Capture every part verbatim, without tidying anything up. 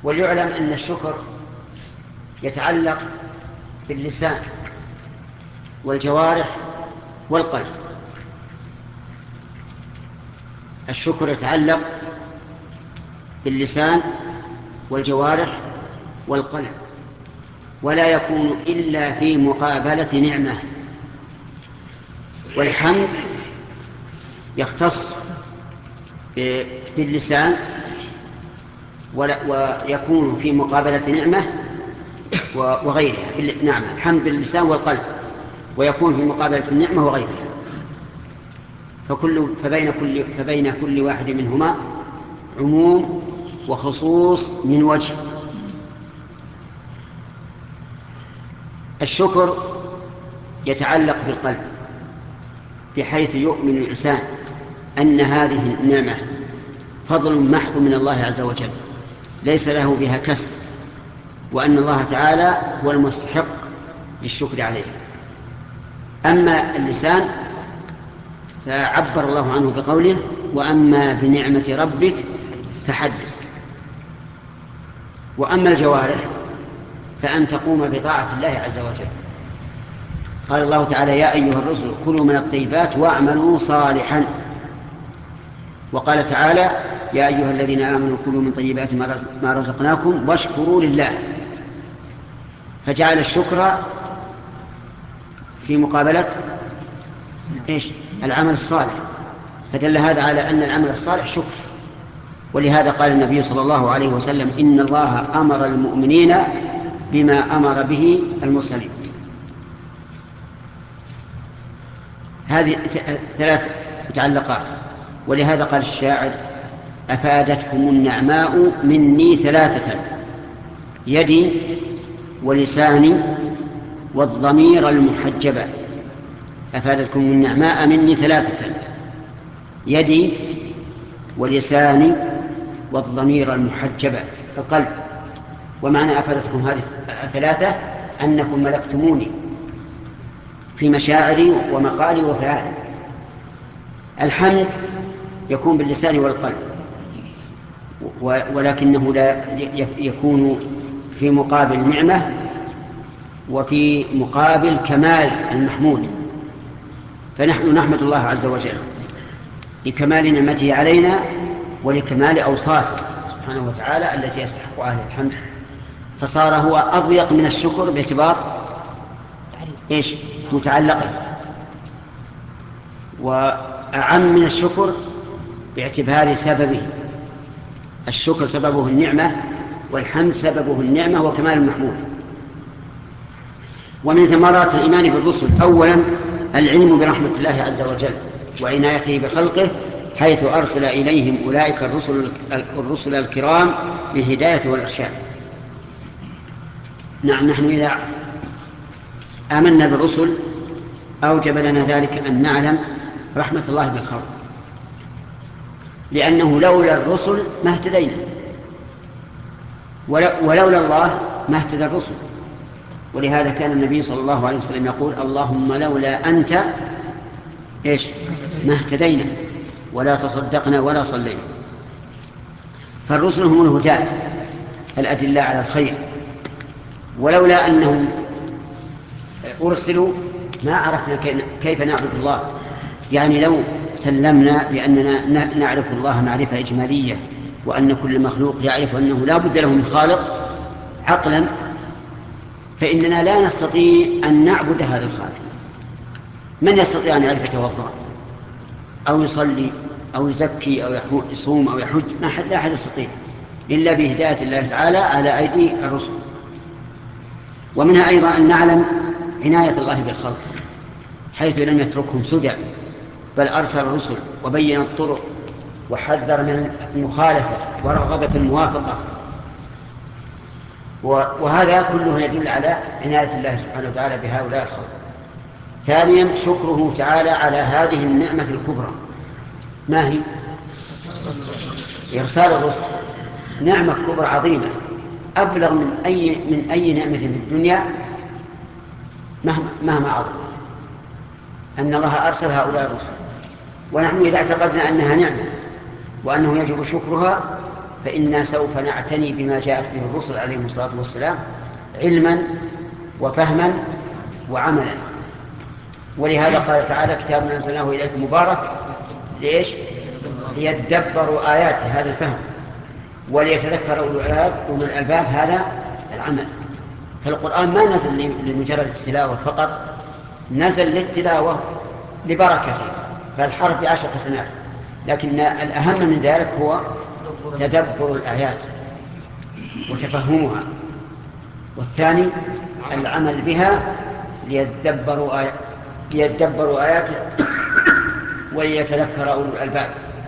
وليعلم أن الشكر يتعلق باللسان والجوارح والقلب. الشكر يتعلق باللسان والجوارح والقلب، ولا يكون إلا في مقابلة نعمة. والحمد يختص باللسان ويكون في مقابلة نعمة وغيرها. نعم، الحمد باللسان والقلب ويكون في مقابلة النعمة وغيرها. فكل فبين كل فبين كل واحد منهما عموم وخصوص من وجه. الشكر يتعلق بالقلب، بحيث يؤمن الإنسان أن هذه النعمة فضل محض من الله عز وجل ليس له بها كسب، وأن الله تعالى هو المستحق للشكر عليه. أما اللسان فعبر الله عنه بقوله: وأما بنعمة ربك فحدث. وأما الجوارح فأن تقوم بطاعة الله عز وجل. قال الله تعالى: يا أيها الرسل كلوا من الطيبات واعملوا صالحا. وقال تعالى: يا أيها الذين آمنوا كلوا من طيبات ما رزقناكم واشكروا لله. فجعل الشكر في مقابلة إيش؟ العمل الصالح، فدل هذا على أن العمل الصالح شكر. ولهذا قال النبي صلى الله عليه وسلم: إن الله أمر المؤمنين بما أمر به المرسلين. هذه ثلاث متعلقات. ولهذا قال الشاعر: أفادتكم النعماء مني ثلاثة: يدي ولساني والضمير المحجبة. أفادتكم النعماء مني ثلاثة: يدي ولساني والضمير المحجبة، القلب. ومعنى أفادتكم هذه الثلاثة أنكم ملكتموني في مشاعري ومقالي وفعالي. الحمد يكون باللسان والقلب، ولكنه لا يكون في مقابل نعمة وفي مقابل كمال المحمود. فنحن نحمد الله عز وجل لكمال نعمته علينا ولكمال أوصافه سبحانه وتعالى التي يستحق أهل الحمد، فصار هو أضيق من الشكر باعتبار إيش؟ متعلقه، وأعم من الشكر باعتبار سببه. الشكر سببه النعمة، والحمد سببه النعمة وكمال المحمود. ومن ثمرات الإيمان بالرسل: أولا العلم برحمة الله عز وجل وعنايته بخلقه، حيث أرسل إليهم أولئك الرسل, الرسل الكرام بالهداية والإرشاد. نعم، نحن إذا آمنا بالرسل أوجب لنا ذلك أن نعلم رحمة الله بالخلق، لأنه لولا الرسل ما اهتدينا، ولولا الله ما اهتدى الرسل. ولهذا كان النبي صلى الله عليه وسلم يقول: اللهم لولا أنت إيش ما اهتدينا ولا تصدقنا ولا صلينا. فالرسل هم الهداة الأدلة على الخير، ولولا أنهم أرسلوا ما عرفنا كيف نعبد الله. يعني لو سلمنا بأننا نعرف الله معرفة إجمالية، وأن كل مخلوق يعرف أنه لا بد له من خالق عقلا، فإننا لا نستطيع أن نعبد هذا الخالق. من يستطيع أن يعرف يتوضأ أو يصلي أو يزكي أو يصوم أو يحج؟ ما حد لا أحد يستطيع إلا بهداية الله تعالى على أيدي الرسل. ومنها أيضا أن نعلم عناية الله بالخلق، حيث لم يتركهم سدى، بل أرسل الرسل وبين الطرق وحذر من المخالفة ورغب في الموافقة. وهذا كله يدل على عناية الله سبحانه وتعالى بهؤلاء الخلق. ثانيا شكره تعالى على هذه النعمة الكبرى. ما هي؟ إرسال الرسل. نعمة كبرى عظيمة أبلغ من أي من أي نعمة في الدنيا مهما مهما عظمت، أن الله أرسل هؤلاء الرسل. ونحن إذا اعتقدنا أنها نعمة وأنه يجب شكرها فإنا سوف نعتني بما جاءت به الرسل عليهم الصلاة والسلام علما وفهما وعملا. ولهذا قال تعالى: كتاب أنزلناه إليكم مبارك ليش؟ ليدبروا آياته، هذا الفهم، وليتذكر أولو الألباب، هذا العمل. فالقرآن ما نزل لمجرد التلاوة فقط، نزل للتلاوة لبركته، فالحرف بعشر حسنات، لكن الأهم من ذلك هو تدبر الآيات وتفهمها، والثاني العمل بها ليدبروا آيات ليدبروا آياته وليتذكر أولو الألباب.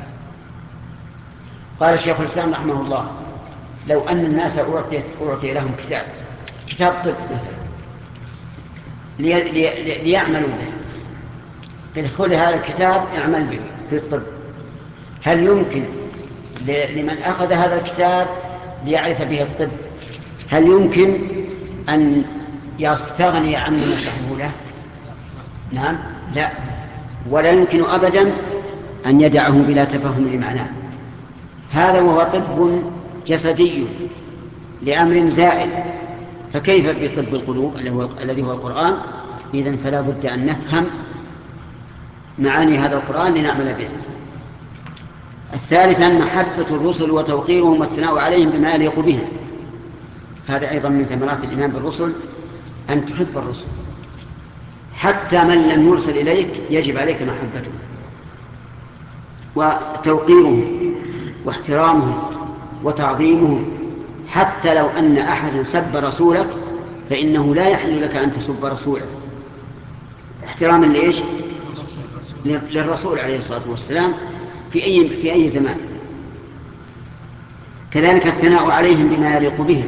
قال الشيخ الإسلام رحمه الله: لو أن الناس أعطي, أعطي لهم كتاب كتاب طب مثلا لي لي ليعملوا به، قل خذ هذا الكتاب اعمل به في الطب، هل يمكن لمن أخذ هذا الكتاب ليعرف به الطب هل يمكن أن يستغني عن من يشرحه له؟ نعم، لا، ولا يمكن أبدا أن يدعه بلا تفهم لمعناه. هذا وهو طب جسدي لأمر زائل، فكيف بطب القلوب الذي هو القرآن؟ إذن فلا بد أن نفهم معاني هذا القرآن لنعمل به. الثالثا محبة الرسل وتوقيرهم والثناء عليهم بما يليق بهم، هذا أيضا من ثمرات الإيمان بالرسل، أن تحب الرسل حتى من لم يرسل إليك يجب عليك محبته وتوقيرهم واحترامهم وتعظيمهم، حتى لو أن أحدا سب رسولك فإنه لا يحل لك أن تسب رسوله، احتراما لإيش؟ للرسول عليه الصلاة والسلام في أي, في أي زمان. كذلك الثناء عليهم بما يليق بهم،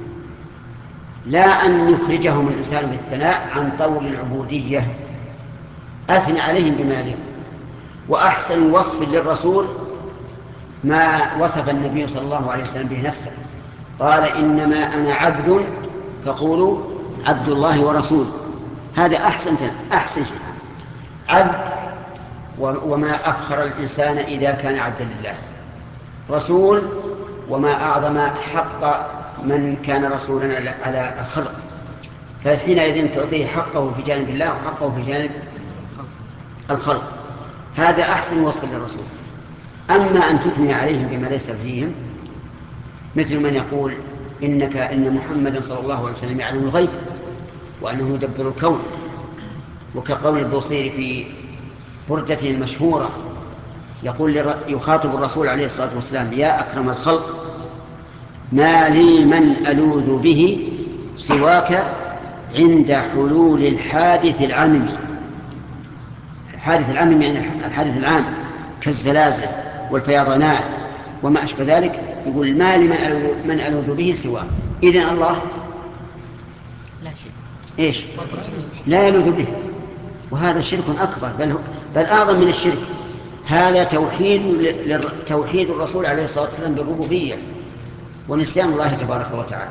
لا أن يخرجهم الإنسان بالثناء عن طور العبودية، أثنى عليهم بما يليق. وأحسن وصف للرسول ما وصف النبي صلى الله عليه وسلم به نفسه، قال: إنما أنا عبد فقولوا عبد الله ورسوله. هذا أحسن أحسن شيء، عبد، وما أفخر الإنسان إذا كان عبدا لله. رسول، وما أعظم حق من كان رسولا على الخلق، فحينئذ تعطيه حقه في جانب الله وحقه في جانب الخلق. هذا أحسن وصف للرسول. أما أن تثني عليهم بما ليس فيهم، مثل من يقول إنك إن محمدا صلى الله عليه وسلم يعلم الغيب وأنه يدبر الكون، وكقول البوصيري في بردته المشهورة يقول يخاطب الرسول عليه الصلاة والسلام: يا أكرم الخلق، ما لي من ألوذ به سواك عند حلول الحادث العامي. الحادث العامي يعني الحادث العام كالزلازل والفيضانات وما أشبه ذلك، يقول: ما لي من ألوذ به سواك. إذن الله لا شيء إيش؟ لا يلوذ به، وهذا شرك أكبر، بل, بل أعظم من الشرك. هذا توحيد توحيد الرسول عليه الصلاة والسلام بالربوبية ونسيان الله تبارك وتعالى.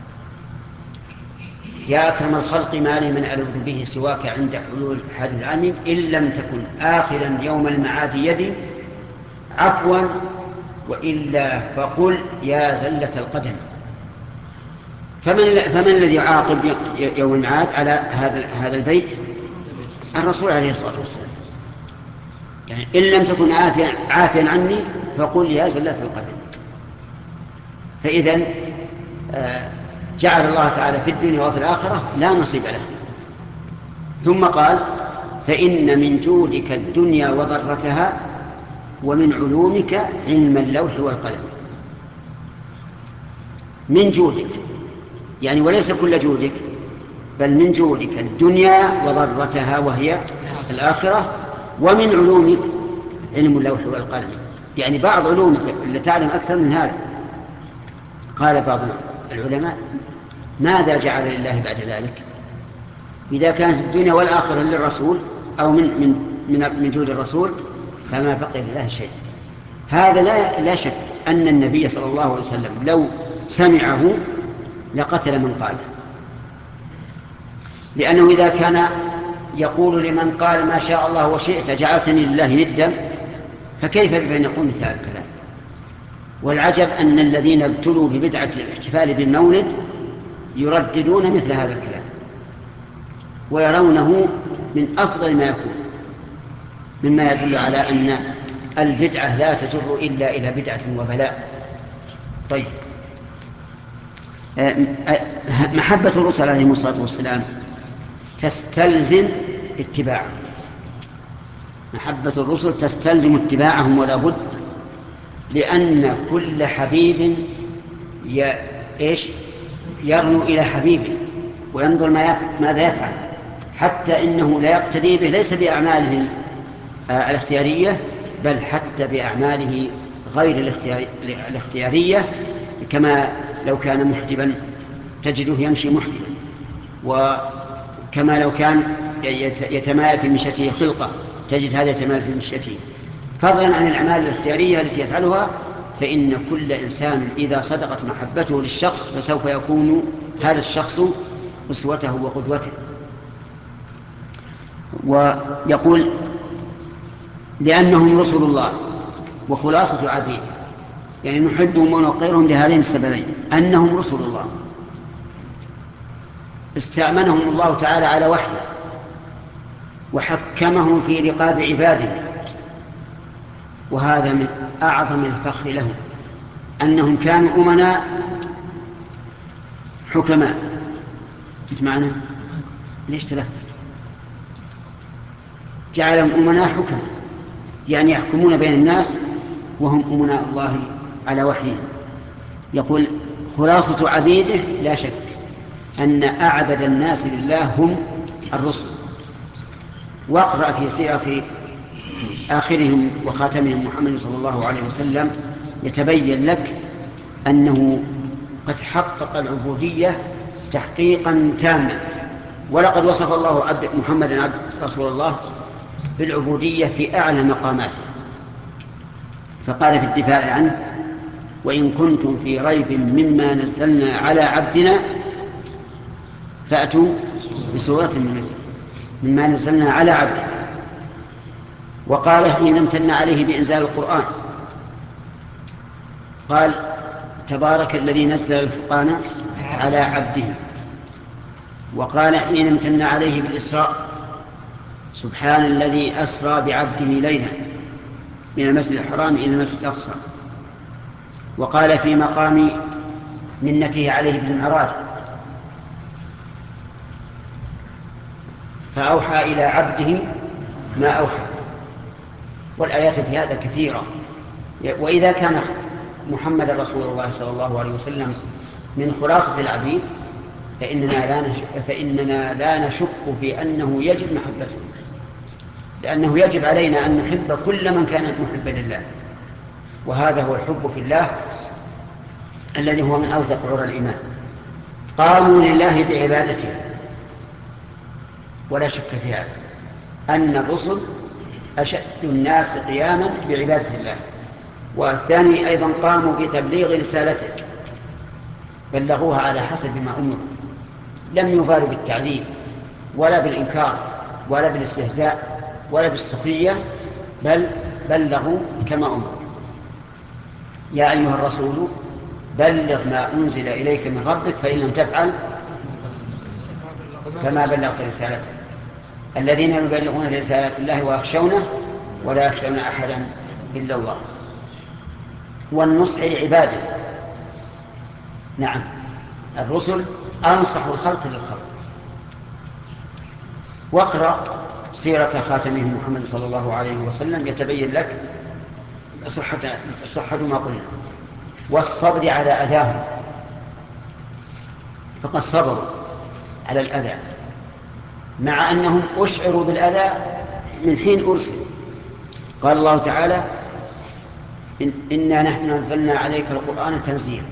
يا أكرم الخلق، ما لي من ألوذ به سواك عند حلول حادث العام، إن لم تكن آخذا يوم المعاد يدي عفوا، وإلا فقل يا زلة القدم. فمن, فمن الذي يعاقب يوم المعاد على هذا هذا البيت؟ الرسول عليه الصلاة والسلام. يعني إن لم تكن عافيا, عافيا عني فقل يا زلة القدم. فإذن جعل الله تعالى في الدنيا وفي الآخرة لا نصيب له. ثم قال: فإن من جودك الدنيا وضرتها ومن علومك علم اللوح والقلم. من جودك يعني وليس كل جودك، بل من جودك الدنيا وضرتها وهي الآخرة، ومن علومك علم اللوح والقلم، يعني بعض علومك اللي تعلم أكثر من هذا. قال بعض العلماء: ماذا جعل لله بعد ذلك؟ إذا كانت الدنيا والآخرة للرسول أو من من من, من جود الرسول فما بقي لله شيء. هذا لا لا شك أن النبي صلى الله عليه وسلم لو سمعه لقتل من قاله، لأنه إذا كان يقول لمن قال ما شاء الله وشئت جعلتني لله ندا، فكيف بمن يقول مثل هذا الكلام؟ والعجب أن الذين ابتلوا ببدعة الاحتفال بالمولد يرددون مثل هذا الكلام ويرونه من أفضل ما يكون، مما يدل على أن البدعة لا تجر إلا إلى بدعة وبلاء. طيب، محبة الرسل عليهم الصلاة والسلام تستلزم اتباعهم. محبة الرسل تستلزم اتباعهم ولا بد، لأن كل حبيب ي... إيش؟ يرنو إلى حبيبه وينظر ما يف... ماذا يفعل، حتى إنه لا يقتدي به ليس بأعماله الاختيارية بل حتى بأعماله غير الاختيار... الاختيارية، كما لو كان محجبا تجده يمشي محجبا، وكما لو كان يتمايل في مشيته خلقة تجد هذا يتمايل في مشيته. فضلا عن الأعمال الاختيارية التي يفعلها، فإن كل إنسان إذا صدقت محبته للشخص فسوف يكون هذا الشخص أسوته وقدوته. ويقول لأنهم رسل الله وخلاصة عبيده، يعني نحبهم ونوقرهم لهذين السببين: أنهم رسل الله، استأمنهم الله تعالى على وحيه وحكمهم في رقاب عباده، وهذا من أعظم الفخر لهم أنهم كانوا أمناء حكماء. أنت معنا؟ ليش تلفت؟ جعلهم أمناء حكماء، يعني يحكمون بين الناس وهم أمناء الله على وحيه. يقول خلاصة عبيده، لا شك أن أعبد الناس لله هم الرسل. واقرأ في سيرة آخرهم وخاتمهم محمد صلى الله عليه وسلم يتبين لك أنه قد حقق العبودية تحقيقا تاما. ولقد وصف الله عبد محمد عبد رسول الله بالعبودية في أعلى مقاماته، فقال في الدفاع عنه: وإن كنتم في ريب مما نزلنا على عبدنا فأتوا بسورة من مثله مما نزلنا على عبدنا. وقال حين امتن عليه بإنزال القرآن قال: تبارك الذي نزل الفرقان على عبده. وقال حين امتن عليه بالإسراء: سبحان الذي أسرى بعبده ليلا من المسجد الحرام إلى المسجد الأقصى. وقال في مقام منته عليه بالمعراج: فأوحى إلى عبده ما أوحى. والآيات في هذا كثيرة. وإذا كان محمد رسول الله صلى الله عليه وسلم من خلاصة العبيد فإننا لا نشك, فإننا لا نشك في أنه يجب محبته، لأنه يجب علينا أن نحب كل من كان محبا لله، وهذا هو الحب في الله الذي هو من أوثق عرى الإيمان. قاموا لله بعبادته، ولا شك في هذا أن الرسل أشد الناس قياما بعبادة الله. والثاني أيضا قاموا بتبليغ رسالته، بلغوها على حسب ما أمروا، لم يبالوا بالتعذيب ولا بالإنكار ولا بالاستهزاء ولا بالسخرية، بل بلغوا كما أمروا. يا أيها الرسول بلغ ما أنزل إليك من ربك فإن لم تفعل فما بلغت رسالته. الذين يبلغون رسالات الله ويخشونه ولا يخشون أحدا إلا الله. والنصح لعباده، نعم الرسل أنصح الخلق للخلق. واقرأ سيرة خاتمه محمد صلى الله عليه وسلم يتبين لك صحة, صحة ما قلنا. والصبر على أذاهم، فقد صبروا على الأذى مع أنهم أشعروا بالأذى من حين أرسل. قال الله تعالى: إن إنا نحن نزلنا عليك القرآن تنزيلا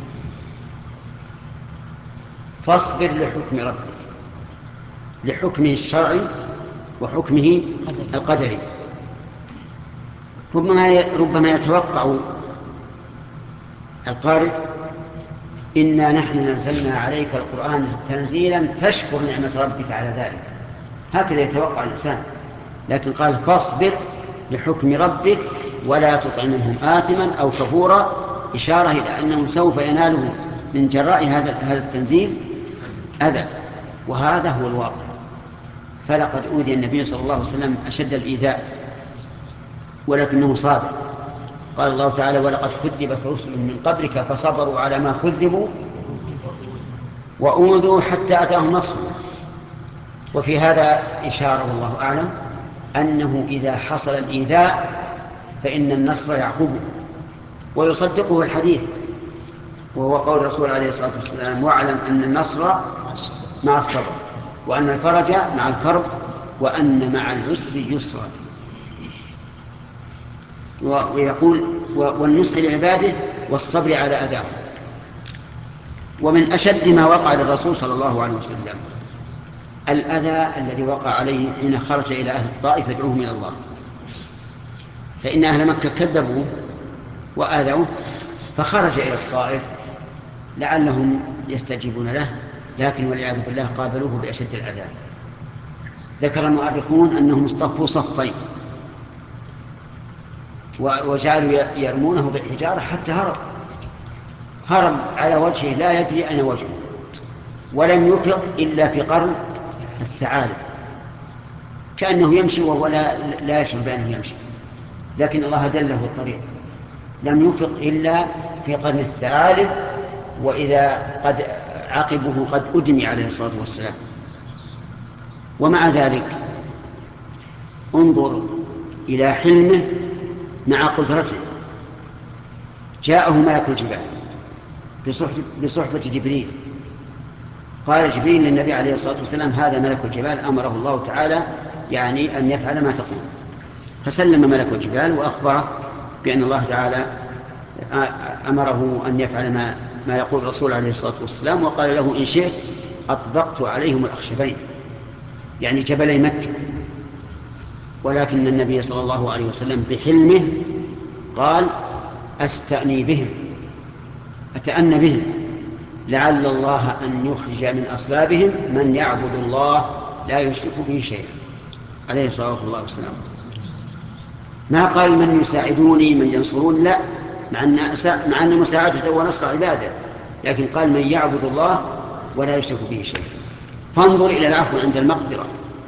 فاصبر لحكم ربك، لحكمه الشرعي وحكمه القدري. ربما ربما يتوقع القارئ: إنا نحن نزلنا عليك القرآن تنزيلا فاشكر نعمة ربك على ذلك، هكذا يتوقع الإنسان. لكن قال: فاصبر لحكم ربك ولا تطع منهم آثما أو كفورا إشارة إلى أنه سوف يناله من جراء هذا هذا التنزيل أذى، وهذا هو الواقع. فلقد أوذي النبي صلى الله عليه وسلم أشد الإيذاء ولكنه صابر. قال الله تعالى: ولقد كذبت رسل من قبلك فصبروا على ما كذبوا وأوذوا حتى أتاهم نصرنا. وفي هذا إشارة والله أعلم أنه إذا حصل الإيذاء فإن النصر يعقبه، ويصدقه الحديث، وهو قول الرسول عليه الصلاة والسلام: واعلم أن النصر مع الصبر، وأن الفرج مع الكرب، وأن مع العسر يسرا. ويقول: والنصح لعباده والصبر على أذاهم. ومن أشد ما وقع للرسول صلى الله عليه وسلم الأذى الذي وقع عليه حين خرج إلى أهل الطائف يدعوهم إلى الله، فإن أهل مكة كذبوه وآذوه، فخرج إلى الطائف لعلهم يستجيبون له، لكن والعياذ بالله قابلوه بأشد العذاب. ذكر المؤرخون أنهم اصطفوا صفين وجعلوا يرمونه بالحجارة حتى هرب هرب على وجهه لا يدري أين وجهه، ولم يفق إلا في قرن الثعالب، كأنه يمشي وهو لا, لا يشعر بأنه يمشي، لكن الله دله الطريق. لم يفق إلا في قرن الثعالب، وإذا قد عقبه قد أدمي عليه الصلاة والسلام. ومع ذلك انظر إلى حلمه مع قدرته. جاءه ملك الجبال بصحبة جبريل، قال جبريل للنبي عليه الصلاة والسلام: هذا ملك الجبال أمره الله تعالى يعني أن يفعل ما تقول. فسلم ملك الجبال وأخبره بأن الله تعالى أمره أن يفعل ما, ما يقول الرسول عليه الصلاة والسلام، وقال له: إن شئت أطبقت عليهم الأخشبين، يعني جبلي مكة. ولكن النبي صلى الله عليه وسلم بحلمه قال: أستأني بهم، أتأنى بهم، لعل الله أن يخرج من أصلابهم من يعبد الله لا يشرك به شيئا، عليه الصلاة والسلام. ما قال من يساعدوني من ينصرون، لا، مع أن, مع أن مساعدته ونصر عباده، لكن قال من يعبد الله ولا يشرك به شيئا. فانظر إلى العفو عند المقدرة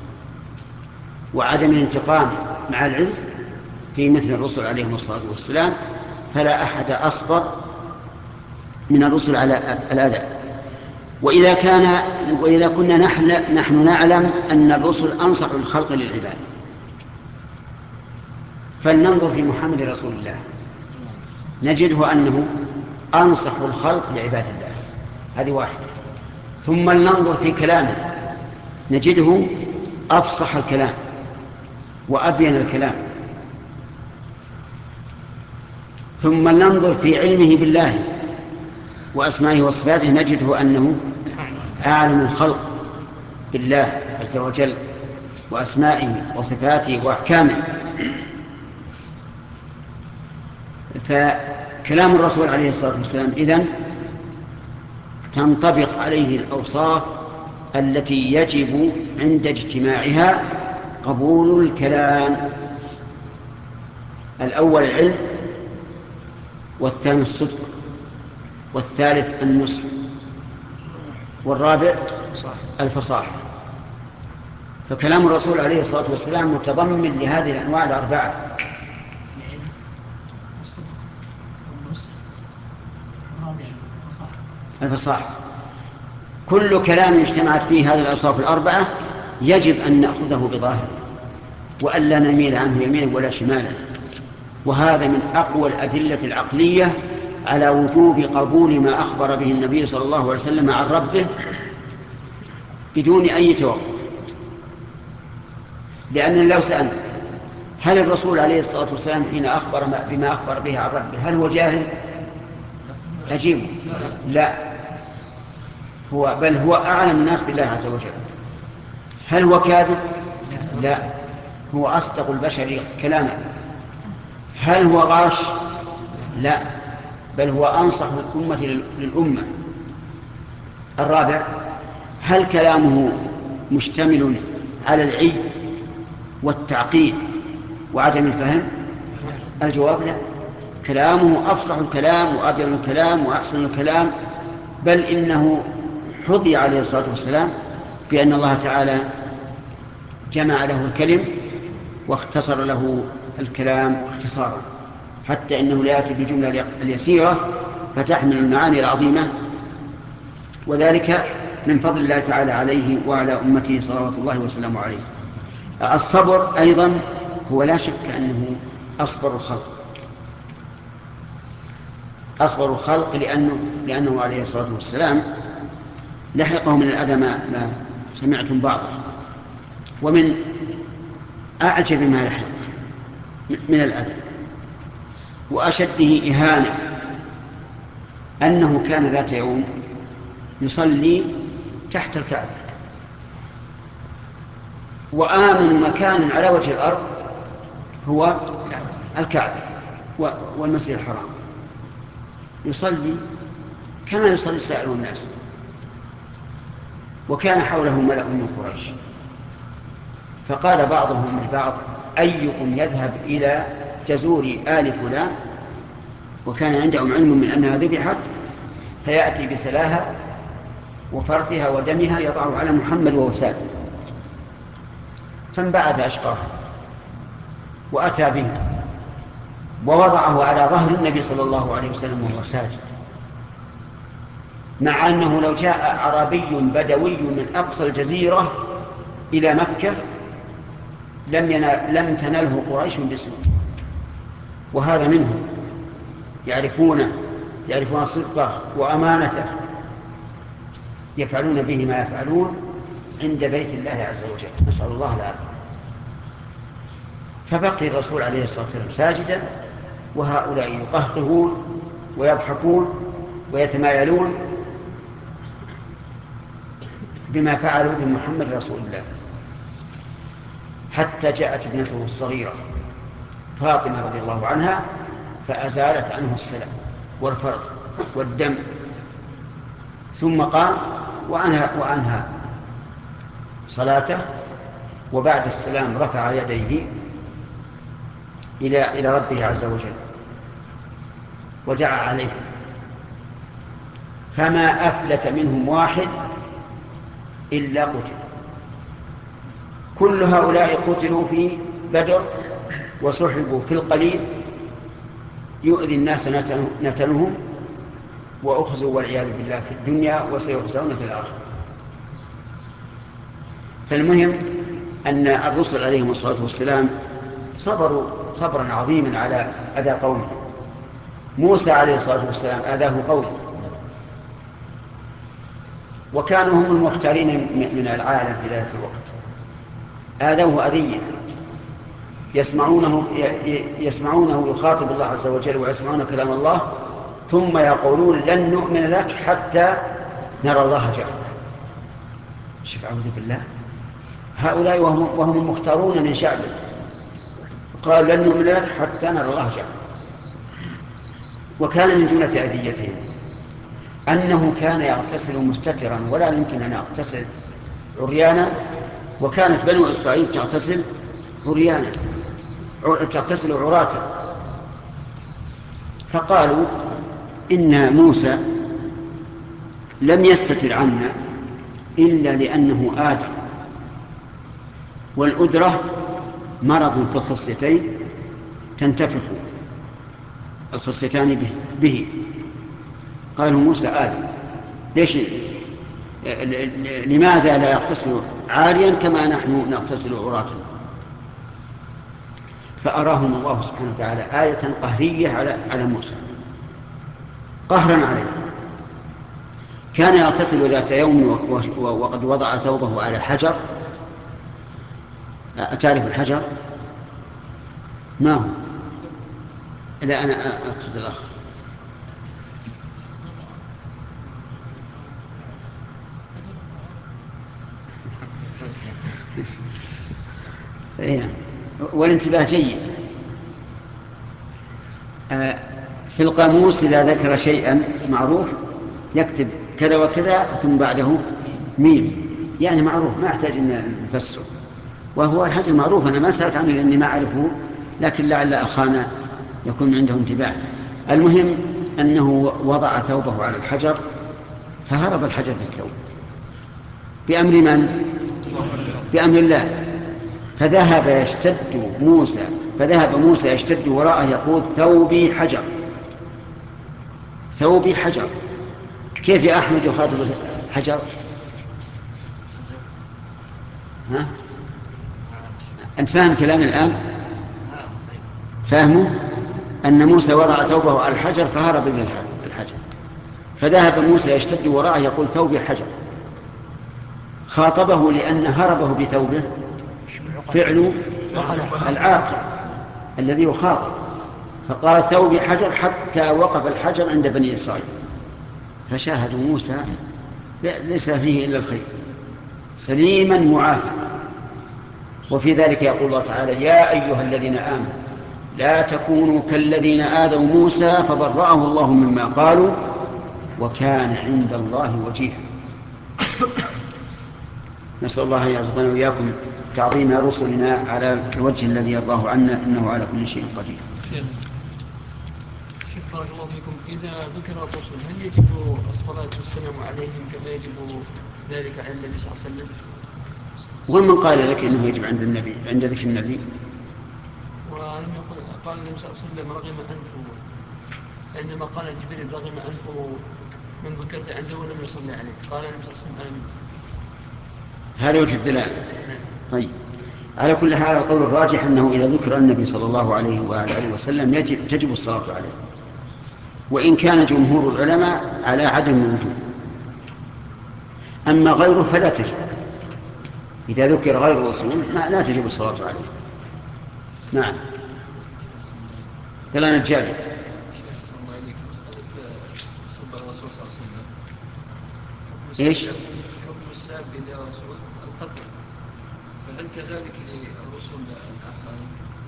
وعدم الانتقام مع العز في مثل الرسل عليهم الصلاة والسلام، فلا أحد أصبر من الرسل على الأذى. وإذا كان وإذا كنا نحن, نحن نعلم أن الرسل أنصح الخلق للعباد، فلننظر في محمد رسول الله نجده أنه أنصح الخلق لعباد الله، هذه واحدة. ثم لننظر في كلامه نجده أفصح الكلام وأبين الكلام. ثم ننظر في علمه بالله وأسمائه وصفاته نجده أنه أعلم الخلق بالله عز وجل وأسمائه وصفاته وأحكامه. فكلام الرسول عليه الصلاة والسلام إذن تنطبق عليه الأوصاف التي يجب عند اجتماعها قبول الكلام. الأول العلم، والثاني الصدق، والثالث النصح، والرابع الفصاحة. فكلام الرسول عليه الصلاة والسلام متضمن لهذه الأنواع الأربعة: الفصاحة. كل كلام اجتمعت فيه هذه الأوصاف الأربعة يجب أن نأخذه بظاهره وأن لا نميل عنه يمينا ولا شمالا. وهذا من أقوى الأدلة العقلية على وجوب قبول ما أخبر به النبي صلى الله عليه وسلم عن ربه بدون أي توقف. لأن لو سألنا هل الرسول عليه الصلاة والسلام حين أخبر بما أخبر به عن ربه هل هو جاهل؟ أجيبه لا، هو بل هو أعلم الناس بالله عز وجل. هل هو كاذب؟ لا، هو أصدق البشر كلاما. هل هو غاش؟ لا، بل هو أنصح الأمة للأمة. الرابع: هل كلامه مشتمل على العي والتعقيد وعدم الفهم؟ الجواب لا، كلامه أفصح الكلام وأبين الكلام وأحسن الكلام، بل إنه حظي عليه الصلاة والسلام بأن الله تعالى جمع له الكلم واختصر له الكلام اختصارا، حتى إنه لا يأتي بالجملة اليسيرة فتحمل المعاني العظيمة، وذلك من فضل الله تعالى عليه وعلى أمته صلوات الله وسلامه عليه. الصبر أيضا هو لا شك أنه أصبر الخلق، أصبر الخلق لأنه, لأنه عليه الصلاة والسلام لحقه من الأذى ما سمعتم بعضه. ومن أعجب ما لحق من الأذى وأشده إهانة أنه كان ذات يوم يصلي تحت الكعبة، وآمن مكان على وجه الأرض هو الكعبة والمسجد الحرام، يصلي كما يصلي سائر الناس، وكان حوله ملأ من قريش. فقال بعضهم لبعض: أيكم يذهب إلى جزور آل فلان، وكان عندهم علم من أنها ذبحت، فيأتي بسلاها وفرثها ودمها يضعه على محمد وهو ساجد. فانبعث أشقاه وأتى به ووضعه على ظهر النبي صلى الله عليه وسلم وهو ساجد، مع أنه لو جاء عربي بدوي من أقصى الجزيرة إلى مكة لم, لم تنله قريش باسمه. وهذا منهم، يعرفونه يعرفون صدقه وأمانته، يفعلون به ما يفعلون عند بيت الله عز وجل، نسأل الله العافية. فبقي الرسول عليه الصلاة والسلام ساجدا، وهؤلاء يقهقهون ويضحكون ويتمايلون بما فعلوا بمحمد رسول الله، حتى جاءت ابنته الصغيرة فاطمة رضي الله عنها فأزالت عنه السلام والفرث والدم، ثم قام وأنهى, وأنهى صلاته، وبعد السلام رفع يديه إلى, إلى ربه عز وجل ودعا عليه، فما أفلت منهم واحد إلا قتل. كل هؤلاء قتلوا في بدر وسحبوا في القليل يؤذي الناس نتنهم، وأخزوا والعياذ بالله في الدنيا وسيخزون في الآخرة. فالمهم أن الرسل عليهم الصلاة والسلام صبروا صبرا عظيما على أذى قومه. موسى عليه الصلاة والسلام آذاه قومه، وكانوا هم المختارين من العالم في ذلك الوقت، آذوه أذية، يسمعونه يسمعونه يخاطب الله عز وجل ويسمعون كلام الله، ثم يقولون لن نؤمن لك حتى نرى الله جهرا. شوف، أعوذ بالله، هؤلاء وهم, وهم المختارون من شعبه، قال لن نؤمن لك حتى نرى الله جهرا. وكان من جملة أذيتهم أنه كان يغتسل مستترا ولا يمكن أن يغتسل عريانا، وكانت بنو إسرائيل تغتسل عريانا تغتسل عراتا. فقالوا إن موسى لم يستتر عنا إلا لأنه آدم، والأدرة مرض في الخصيتين تنتفخ الخصيتان به, به. قالوا موسى آدم، ليش لماذا لا يغتسل عاريا كما نحن نغتسل عراتا؟ فأراهم الله سبحانه وتعالى آية قهرية على على موسى، قهرا عليه. كان يغتسل ذات يوم وقد وضع ثوبه على حجر. أتعرف الحجر؟ ما هو؟ لا، أنا أقصد الآخر. والانتباه جيد. في القاموس إذا ذكر شيئا معروف يكتب كذا وكذا ثم بعده ميم، يعني معروف، ما أحتاج أن نفسره، وهو الحجر معروف. أنا ما سألت عنه لأني ما أعرفه، لكن لعل أخانا يكون عنده انتباه. المهم أنه وضع ثوبه على الحجر فهرب الحجر بالثوب بأمر من؟ بأمر الله. فذهب يشتد موسى فذهب موسى يشتد وراءه يقول ثوبي حجر ثوبي حجر. كيف يا أحمد يخاطب الحجر؟ ها؟ أنت فاهم كلامي الآن؟ فاهمه؟ أن موسى وضع ثوبه على الحجر فهرب من الحجر، فذهب موسى يشتد وراءه يقول ثوبي حجر. خاطبه لأن هربه بثوبه فعل العاقل الذي يخاطب، فقال ثوبي حجر حتى وقف الحجر عند بني إسرائيل، فشاهدوا موسى ليس فيه إلا الخير سليما معافى. وفي ذلك يقول الله تعالى يا أيها الذين آمنوا لا تكونوا كالذين آذوا موسى فبرأه الله مما قالوا وكان عند الله وجيها. نسأل الله أن يرزقنا وإياكم تعظيم رسلنا على الوجه الذي يرضاه عنا إنه على كل شيء قدير. شيخ بارك الله فيكم، إذا ذكر الرسل هل يجب الصلاة والسلام عليهم كما يجب ذلك على النبي صلى الله عليه وسلم؟ ومن قال لك إنه يجب عند النبي عند ذكر النبي؟ قال النبي صلى الله عليه وسلم رغم أنفه عندما قال جبريل رغم أنفه من ذكرت عنده ولم يصلي عليه، قال النبي صلى الله عليه وسلم آمين. هذا وجه الدلالة. طيب، على كل حال القول الراجح أنه إذا ذكر النبي صلى الله عليه وآله وسلم يجب تجب الصلاة عليه، وإن كان جمهور العلماء على عدم الوجوب، أما غيره فلا تجب. إذا ذكر غير الرسول لا تجب الصلاة عليه. نعم. يلا نتجادل. ايش؟ حكم الساب إلى رسول القتل، فهل كذلك للرسل الآخرين؟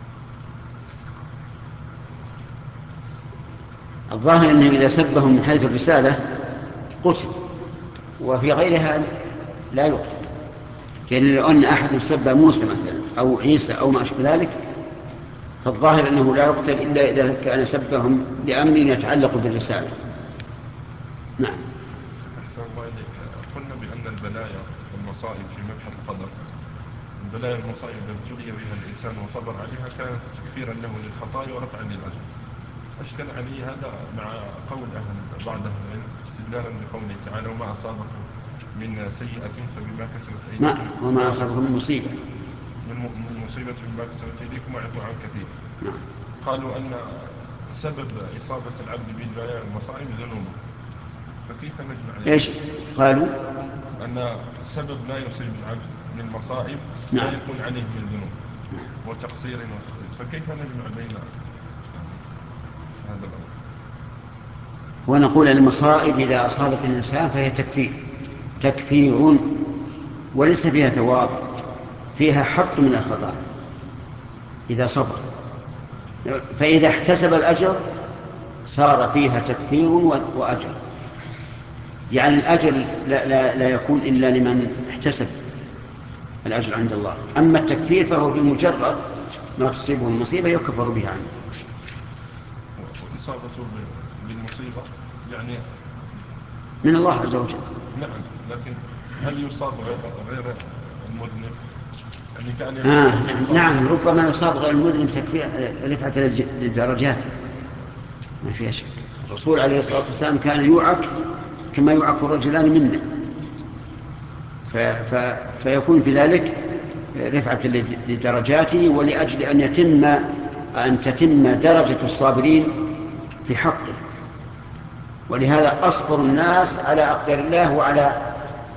الظاهر أنه إذا سبهم من حيث الرسالة قتل، وفي غيرها لا يقتل. يعني لو أن أحد سب موسى مثلا أو عيسى أو ما أشبه ذلك فالظاهر أنه لا يقتل إلا إذا كان سبهم لأمر يتعلق بالرسالة. نعم. أحسن الله إليك. قلنا بأن البلايا والمصائب في مبحث القدر، البلايا والمصائب التي ابتلي بها الإنسان وصبر عليها كانت تكفيرا له للخطايا ورفعا للأجر. أشكل علي هذا مع قول أهل بعض أهل العلم استدلالا بقوله تعالى وما أصابكم من سيئة فبما كسبت أيديكم وما أصابكم من مصيبة من مصيبة بما كسبت أيديكم ويعفو عن كثير. قالوا أن سبب إصابة العبد بالبلايا والمصائب ذنوبه، فكيف نجمع إيش قالوا؟ أن سبب ما يصيب العبد من مصائب لا يكون عليه من ذنوب وتقصير وتقصير، فكيف نجمع بين هذا الأمر؟ ونقول المصائب إذا أصابت الإنسان فهي تكفير تكفير وليس فيها ثواب، فيها حط من الخطأ إذا صبر، فإذا احتسب الأجر صار فيها تكفير وأجر. يعني الأجر لا, لا, لا يكون إلا لمن احتسب الأجر عند الله، أما التكفير فهو بمجرد ما تصيبه المصيبة يكفر بها عنه. إصابته بالمصيبة يعني من الله عز وجل. نعم، لكن هل يصاب غير المذنب؟ يعني كان آه نعم، ربما يصاب غير المذنب تكفير رفعة للدرجات ما فيها شك. الرسول عليه الصلاة والسلام كان يوعك كما يوعك الرجلان منه، فيكون في ذلك رفعة لدرجاته ولأجل أن يتم أن تتم درجة الصابرين في حقه. ولهذا أصبر الناس على أقدار الله وعلى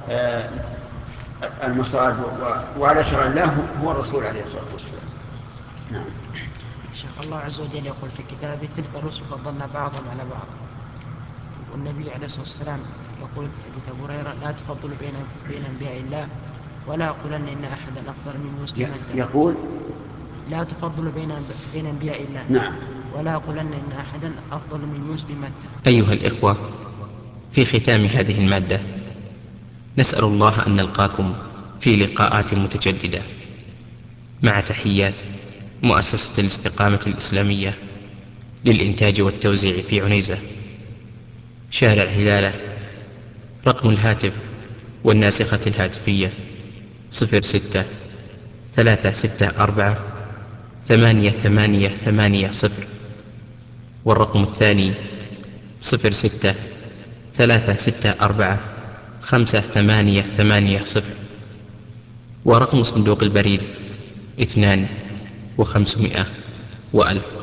المصائب وعلى شرع الله هو الرسول عليه الصلاة والسلام. نعم. شيخ الله عز وجل يقول في كتابه تلك الرسل فضلنا بعضهم على بعض، والنبي عليه الصلاة والسلام يقول حديث أبو هريرة لا تفضلوا بين بين أنبياء الله ولا أقولن إن أحدا أفضل من مسلم. يقول لا تفضلوا بين بين أنبياء الله. نعم. ولا أقولن إن أحدا أفضل من يوسف متى. أيها الإخوة، في ختام هذه المادة نسأل الله أن نلقاكم في لقاءات متجددة، مع تحيات مؤسسة الاستقامة الإسلامية للإنتاج والتوزيع في عنيزة شارع هلالة. رقم الهاتف والناسخة الهاتفية صفر ستة ثلاثة ستة أربعة ثمانية ثمانية ثمانية صفر، والرقم الثاني صفر ستة ثلاثة ستة أربعة خمسة ثمانية ثمانية صفر، ورقم صندوق البريد اثنان وخمسمائة وألف.